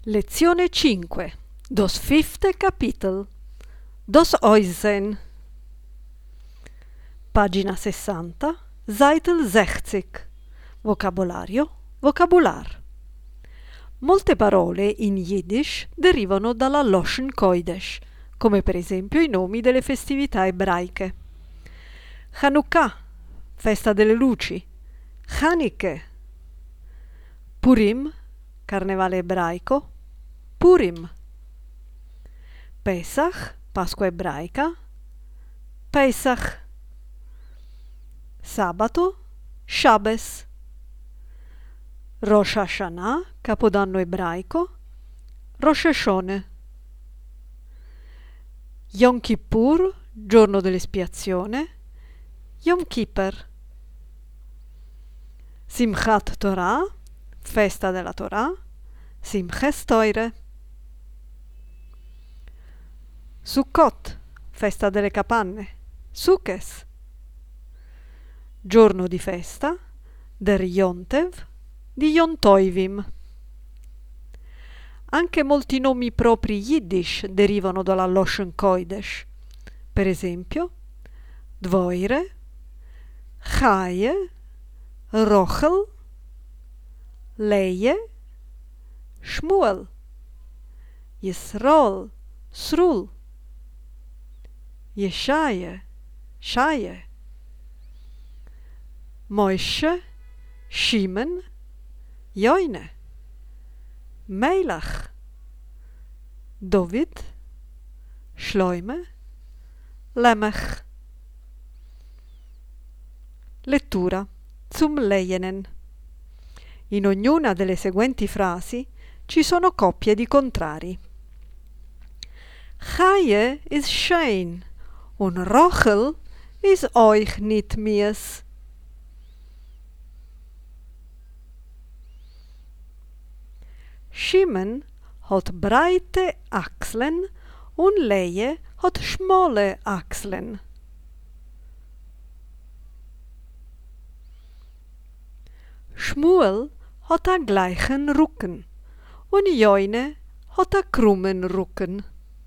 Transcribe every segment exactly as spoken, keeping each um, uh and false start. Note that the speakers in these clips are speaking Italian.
Lezione cinque. Das fifte Kapitel. Das Aussehen. Pagina sessanta, Seite sechzig. Vocabolario, vocabular. Molte parole in Yiddish derivano dalla Loshen Kodesh, come per esempio i nomi delle festività ebraiche. Hanukkah, festa delle luci. Chanukah. Purim, carnevale ebraico. Purim. Pesach, Pasqua ebraica. Pesach. Sabato, Shabbes. Rosh Hashanah, Capodanno ebraico. Rosh Hashanah. Yom Kippur, giorno dell'espiazione. Yom Kippur. Simchat Torah, festa della Torah. Simches Teure. Sukkot, festa delle capanne. Sukkes. Giorno di festa, der Yontev, di Yontoivim. Anche molti nomi propri Yiddish derivano dalla Loshen Kodesh. Per esempio, Dvoire, Chaye, Rochel, Leie, Shmuel, Yisrol, Srul, Yeshaye, Shaye, Moshe, Shimon, Joine, Melach, David, Shloime, Lemech. Lettura zum Leyenen. In ognuna delle seguenti frasi ci sono coppie di contrari. Chaye is schein und Rochel is euch nit mies. Shimon hat breite Achseln und Leie hat schmale Achseln. Shmuel hat a gleichen Rücken und Joine hat a krummen Rücken.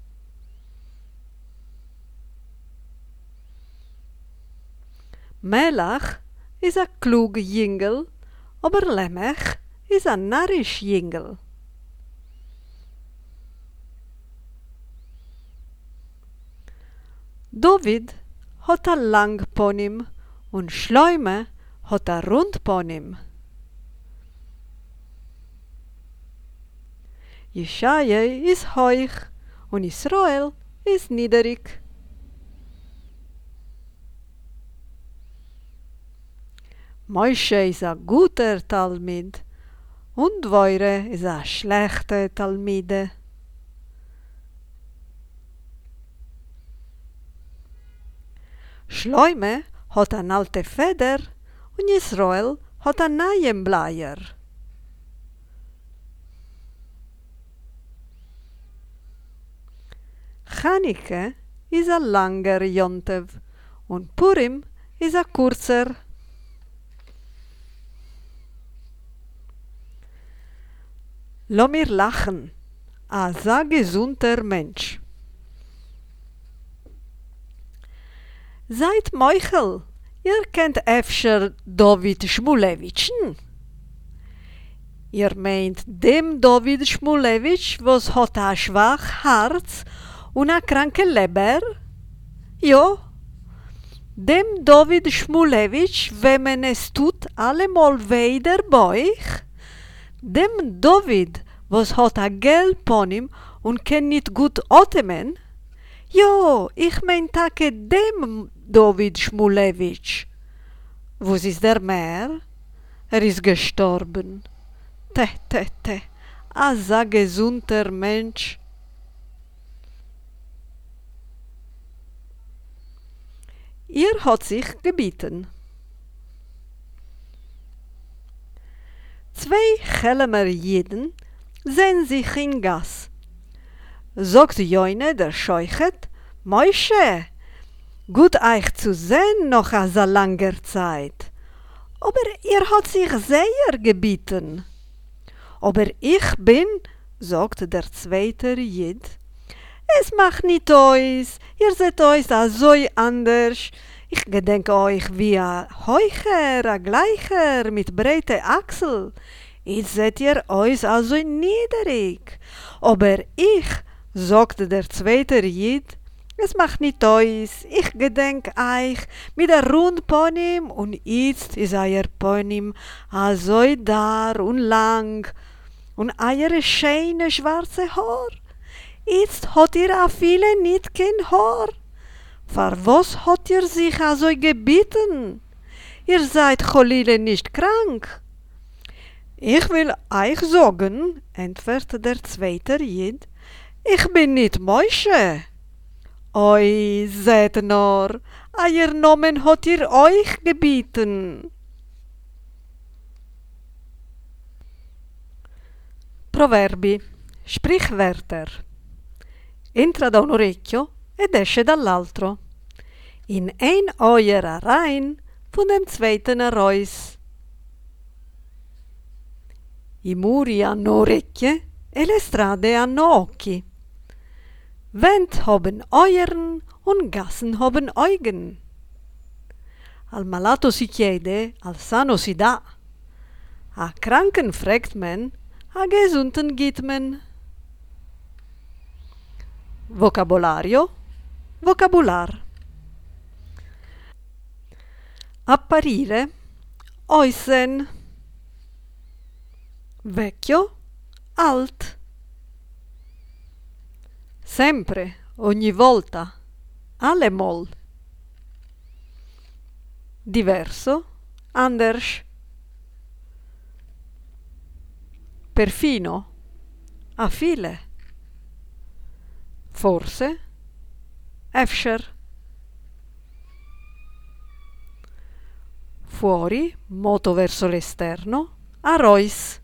Melach is a klug Jingel, aber Lemech is a narrisch Jingel. David hat a lang Ponim und Shloime hat a rund Ponim. Yeshaye is hoich und Israel is niederig. Moshe is a guter Talmid und Dvoire is a schlechte Talmide. Shloime hat an alte Feder und Israel hat an neuen Bleier. Chanukah is a langer Yontev und Purim is a kurzer. Lo mir lachen, a sa gesunter Mensch. Seid Meuchel, ihr kennt öfter David Shmulewitschen. Ihr meint dem David Shmulewitsch, was hat a schwach Herz und a kranke Leber? Jo, dem David Shmulewitsch, wenn man es tut allemal weh der Bauch? Dem David, was hat a gelb Ponim und kann nicht gut atmen? Jo, ich mein take dem David Shmulewitsch. Was ist der mehr? Er ist gestorben. Te, te, te, a sa gesunter Mensch. Ihr hat sich gebeten. Zwei Chelmer Jiden sehen sich in Gas. Sagt Joine der Scheuchet, Moshe, gut euch zu sehen noch a so langer Zeit. Aber ihr hat sich sehr gebeten. Aber ich bin sagt der zweite Jid. Es macht nicht aus, ihr seht euch a so anders. Ich gedenke euch wie a Heucher, a Gleicher mit breite Achsel. Jetzt seht ihr euch a so niedrig. Aber ich, sagt der zweite Jid, es macht nicht aus, ich gedenk euch mit der Rundponim und jetzt ist euer Ponim a so dar und lang und eure schöne schwarze Haar. Jetzt hat ihr a viele nicht kein Haar. Vor was hat ihr sich a so gebeten? Ihr seid Cholile nicht krank. Ich will euch sagen, entfört der zweite Jid, ich bin nicht Moische. Oi, seht nur, euer Nomen hat ihr euch gebeten. Proverbi, Sprichwörter. Entra da un orecchio ed esce dall'altro. In ein Oier rein, von dem zweiten heraus. I muri hanno orecchie e le strade hanno occhi. Wend haben Euren und Gassen haben Augen. Al malato si chiede, al sano si dà. A kranken fragt men, a gesunden gibt men. Vocabolario, vocabular. Apparire, oisen. Vecchio, alt. Sempre, ogni volta, allemol. Diverso, anders. Perfino, a file. Forse, efscher. Fuori, moto verso l'esterno, a rois.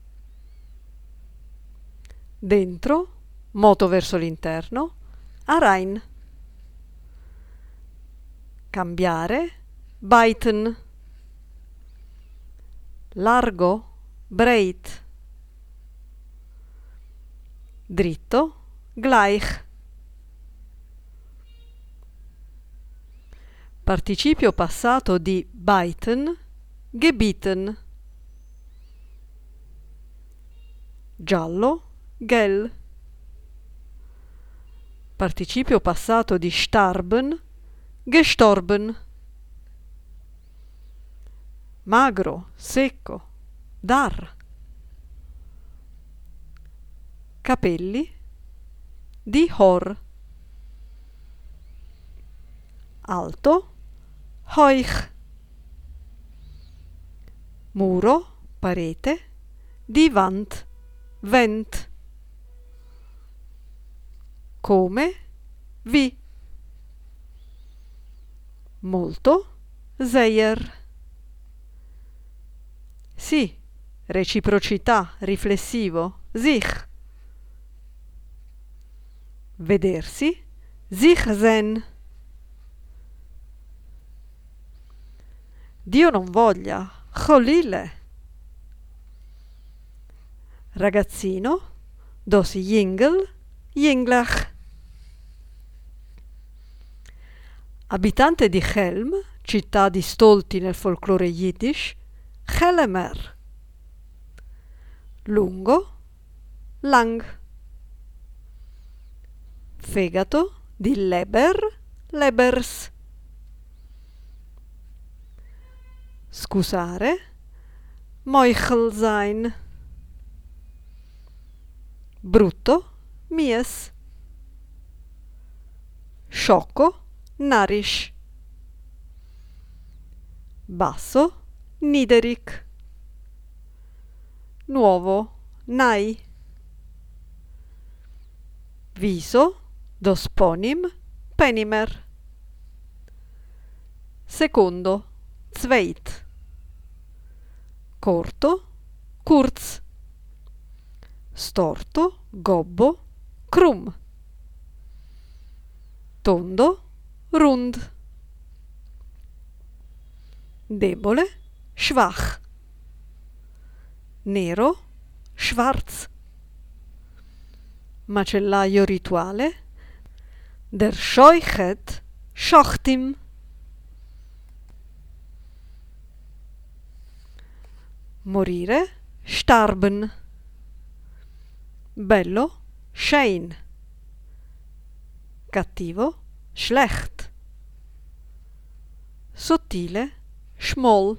Dentro, moto verso l'interno, a rein. Cambiare, biten. Largo, breit. Dritto, gleich. Participio passato di biten, gebiten. Giallo, gel. Participio passato di starben, gestorben. Magro, secco, dar. Capelli, di hor. Alto, heuch. Muro, parete, di wand, vent. Come, vi. Molto, sehr. Sì, reciprocità, riflessivo, sich. Vedersi, sich sehen. Dio non voglia, cholile. Ragazzino, dos jingel, jinglach. Abitante di Chelm, città di stolti nel folklore yiddish, Chelemer. Lungo, lang. Fegato, di Leber, Lebers. Scusare, Meuchel sein. Brutto, mies. Sciocco, narisch. Basso, niederig. Nuovo, nai. Viso, dosponim, penimer. Secondo, zweit. Corto, kurz. Storto, gobbo, krumm. Tondo, rund. Debole, schwach. Nero, schwarz. macellaio rituale, der Scheuchet Schochtim. Morire, starben. Bello, schein. Cattivo, schlecht. Sottile, schmoll.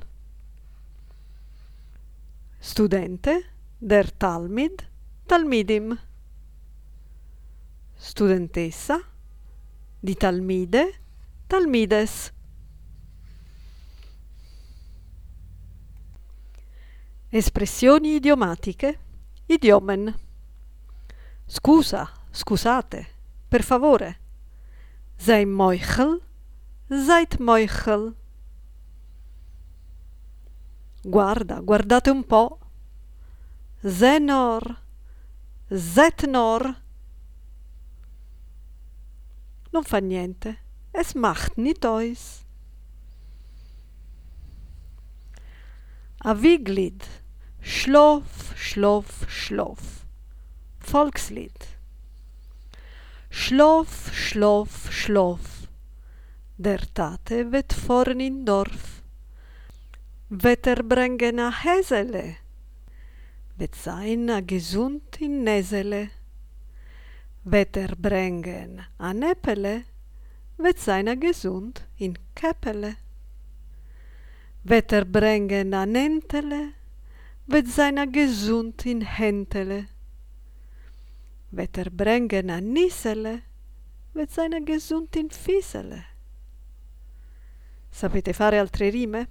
Studente, der Talmid, Talmidim. Studentessa, di Talmide, Talmides. Espressioni idiomatiche, idiomen. Scusa, scusate, per favore. Sei moichel, seid moichel. Guarda, guardate un po'. Zenor, zetnor. Non fa niente, es macht nit ois. Aviglied, schlof, schlof, schlof. Volkslied. Schlof, schlof, schlof. Der Tate wird vorn in Dorf. Wird er bringen a Häsele. Wird sein a gesund in Näsele. Wird er bringen a Näppele. Wird sein a gesund in Käppele. Wird er bringen a Nentele. Wird sein a gesund in Häntele. Wird er bringen a Nissele. Wird sein a gesund in Fisele. Sapete fare altre rime?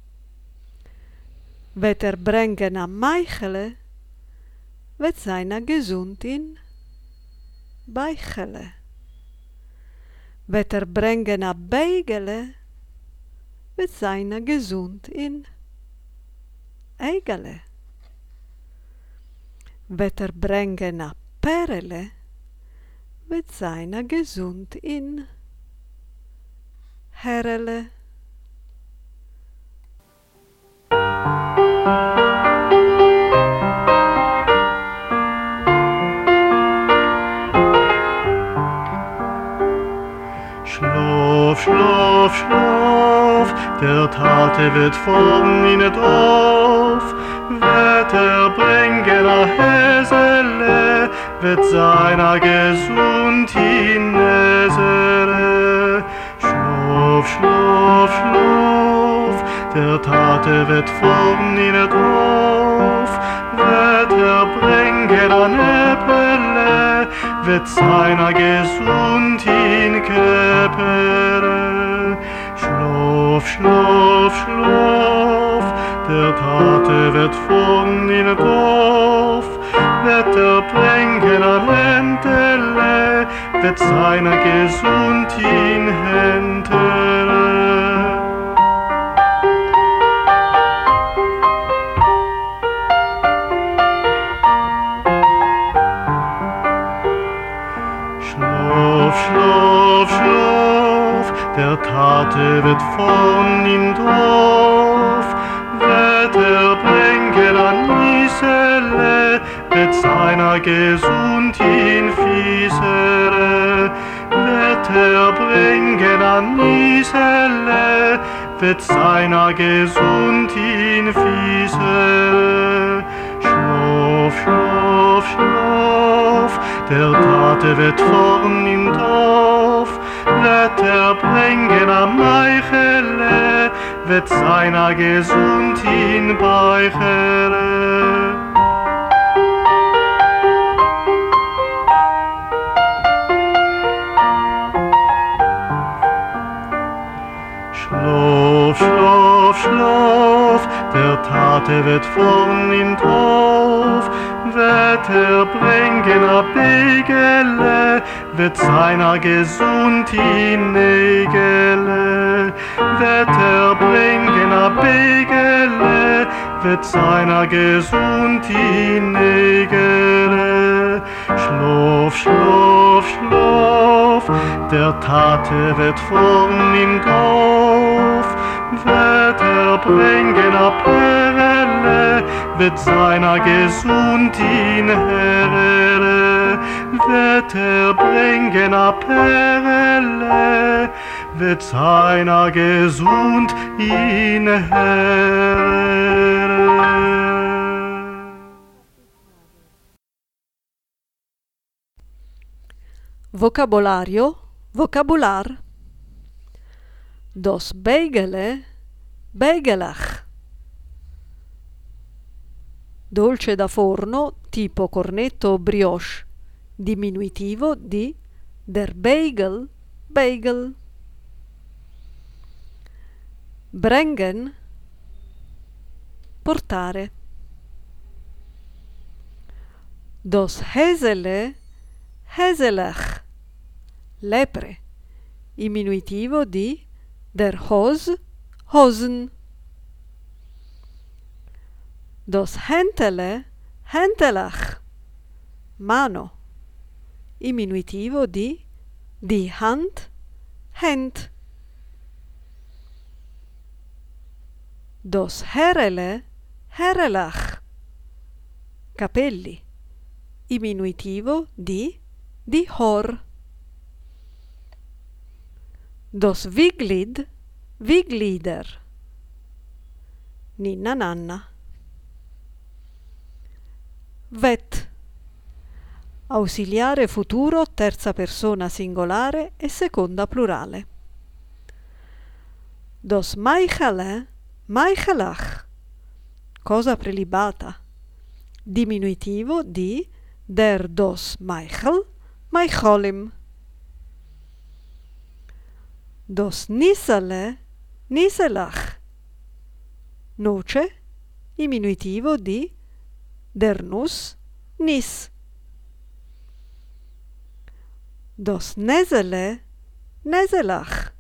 Wird er bringen a Meichele. Wird sein a gesund in Beichele. Wird er bringen a Beigele. Wird sein a gesund in Eigele. Wird er bringen a Perele. Wird sein a gesund in Herrele. Schlaf, schlaf, schlaf, der Tate wird vorn in et Dorf. Wird er bringen a Häsele, wird seiner gesund in Näsele. Schlaf, schlaf, schlaf, der Tate wird vorn in et Dorf. Wird er bringen a Näppele, wird seiner gesund in Käppele. Schlaf, schlaf, schlaf, der Tate wird vorn in et Dorf. Wird er bringen a Läntele, wird seiner gesund in Häntele. Schlaf, schlaf, schlaf, der Tate wird vorn im Dorf. Wird er bringen a Nissele, wird seiner gesund in Fisele. Wird er bringen a Nissele, wird seiner gesund in Fisele. Schlaf, schlaf, schlaf, der Tate wird vorn im Dorf. Wird er bringen a Meichele, wird seiner gesund in Beichele. Schlaf, schlaf, schlaf, der Tate wird vorn im Dorf. Wird er bringen a Beigele, wird seiner gesund in Nägele. Wird er bringen a Beigele, wird seiner gesund in Nägele. Schlaf, schlaf, schlaf, der Tate wird vorn im Dorf. Wird er bringen a Perele, wird seiner gesund in Herrele. wird er bringen a Perle, wird seiner gesund in Herre. Vocabolario, vocabular. Dos beigele, beigelach. Dolce da forno tipo cornetto o brioche, diminutivo di der Beigel, bagel. Brengen, portare. Dos Häsele, Häselach, lepre, diminutivo di der Hos, Hosen. Dos Häntele, Häntelach, mano, diminutivo di die Hand, Hand. Dos Herrele, Herrelach, capelli, diminutivo di di Hor. Dos Viglid, Viglider, ninna nanna. Vet, ausiliare futuro terza persona singolare e seconda plurale. Dos Maichele, Maichelach, cosa prelibata, diminutivo di der dos Maichel, Maicholim. Dos Nisele, Niselach, noce, diminutivo di der Nus, Nis. Dos Nesele, Neselach,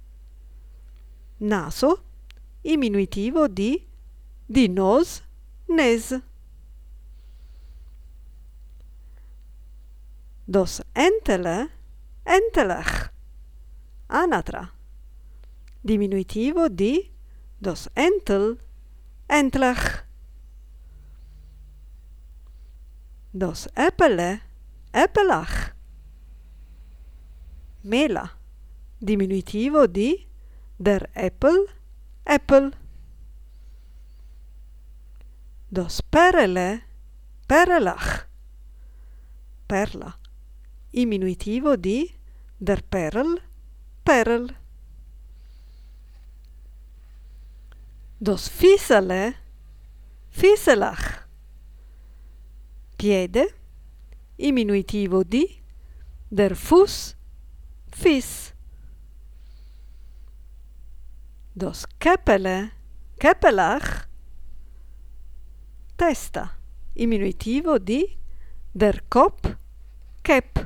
naso, diminutivo di di nos, Nes. Dos Entele, Entelach, anatra, diminutivo di dos Entel, Entlach. Dos Epele, Epelach, mela, diminutivo di der Äppel, Äppel. Dos Perele, Perelach, perla, diminutivo di der Perl, Perl. Dos Fisele, Fiselach, piede, diminutivo di der Fuß, Fis. Dos Käppele, Käppelach, testa, diminutivo di der Kopf, Kep.